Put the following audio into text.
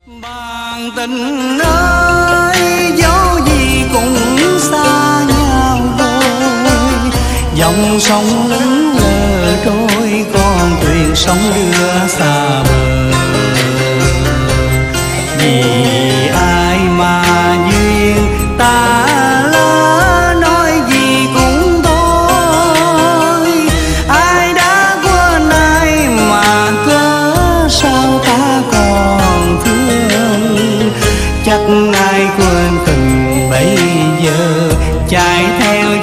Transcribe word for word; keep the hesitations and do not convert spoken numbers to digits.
Bạn tình ơi, dẫu gì cũng xa nhau rồi, dòng sông lững lờ trôi, con thuyền sóng đưa xa bờ. Vì ai mà duyên ta lỡ, nói gì cũng thôi. Ai đã quên ai mà cớ sao ta còn thương. Chắc ai quên từng bây giờ chạy theo